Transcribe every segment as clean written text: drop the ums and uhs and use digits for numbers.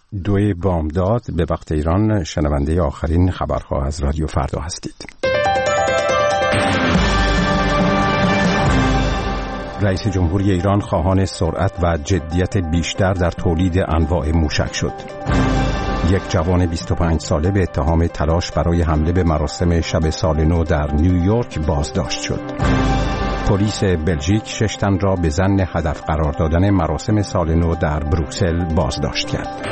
2 بامداد به وقت ایران شنونده آخرین خبرها از رادیو فردا هستید. رئیس جمهوری ایران خواهان سرعت و جدیت بیشتر در تولید انواع موشک شد. یک جوان 25 ساله به اتهام تلاش برای حمله به مراسم شب سال نو در نیویورک بازداشت شد. پلیس بلژیک 6 تن را به ظن هدف قرار دادن مراسم سال نو در بروکسل بازداشت کرد.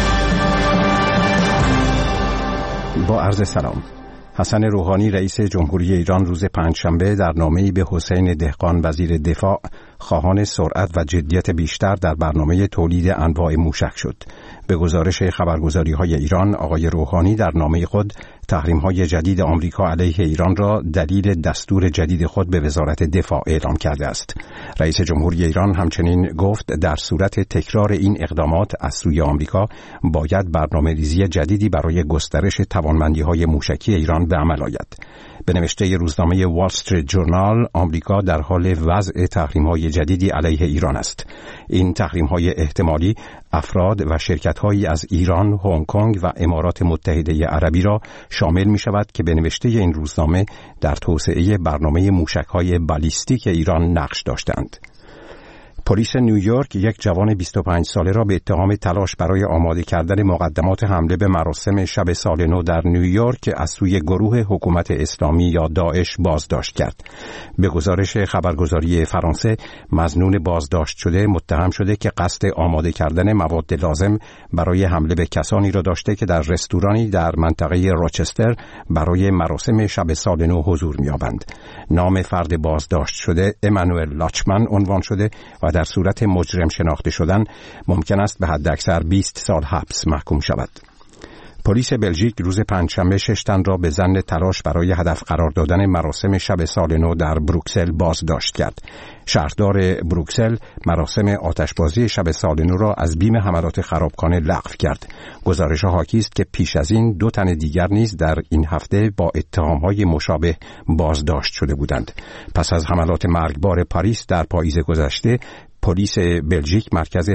با عرض سلام. حسن روحانی رئیس جمهوری ایران روز پنجشنبه در نامه‌ای به حسین دهقان وزیر دفاع خواهان سرعت و جدیت بیشتر در برنامه تولید انواع موشک شد. به گزارش خبرگزاری‌های ایران، آقای روحانی در نامه خود تحریم‌های جدید آمریکا علیه ایران را دلیل دستور جدید خود به وزارت دفاع اعلام کرده است. رئیس جمهوری ایران همچنین گفت در صورت تکرار این اقدامات از سوی آمریکا باید برنامه‌ریزی جدیدی برای گسترش توانمندی‌های موشکی ایران به عمل آید. به نوشته روزنامه وال استریت جورنال، آمریکا در حال وضع تحریم‌های جدیدی علیه ایران است. این تحریم‌های احتمالی افراد و شرکت‌هایی از ایران، هنگ کنگ و امارات متحده عربی را شامل می‌شود که به نوشته این روزنامه در توسعه برنامه موشک‌های بالیستیک ایران نقش داشتند. پلیس نیویورک یک جوان 25 ساله را به اتهام تلاش برای آماده کردن مقدمات حمله به مراسم شب سال نو در نیویورک از سوی گروه حکومت اسلامی یا داعش بازداشت کرد. به گزارش خبرگزاری فرانسه، مظنون بازداشت شده متهم شده که قصد آماده کردن مواد لازم برای حمله به کسانی را داشته که در رستورانی در منطقه روچستر برای مراسم شب سال نو حضور می‌یابند. نام فرد بازداشت شده امانوئل لاچمن عنوان شده و در صورت مجرم شناخته شدن ممکن است به حداکثر 20 سال حبس محکوم شود. پلیس بلژیک روز پنجشنبه 6 تن را به ظن تلاش برای هدف قرار دادن مراسم شب سال نو در بروکسل بازداشت کرد. شهردار بروکسل مراسم آتشبازی شب سال نو را از بیم حملات خرابکانه لغو کرد. گزارش حاکی است که پیش از این 2 تن دیگر نیز در این هفته با اتهام‌های مشابه بازداشت شده بودند. پس از حملات مرگبار پاریس در پاییز گذشته، پلیس بلژیک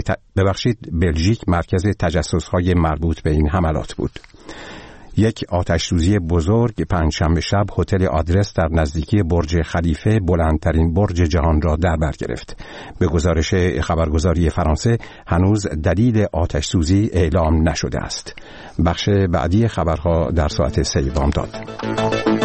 مرکز تجسس‌های مربوط به این حملات بود. یک آتش‌سوزی بزرگ پنجشنبه شب هتل آدرس در نزدیکی برج خلیفه، بلندترین برج جهان را در بر گرفت. به گزارش خبرگزاری فرانسه هنوز دلیل آتش‌سوزی اعلام نشده است. بخش بعدی خبرها در ساعت 3 بامداد.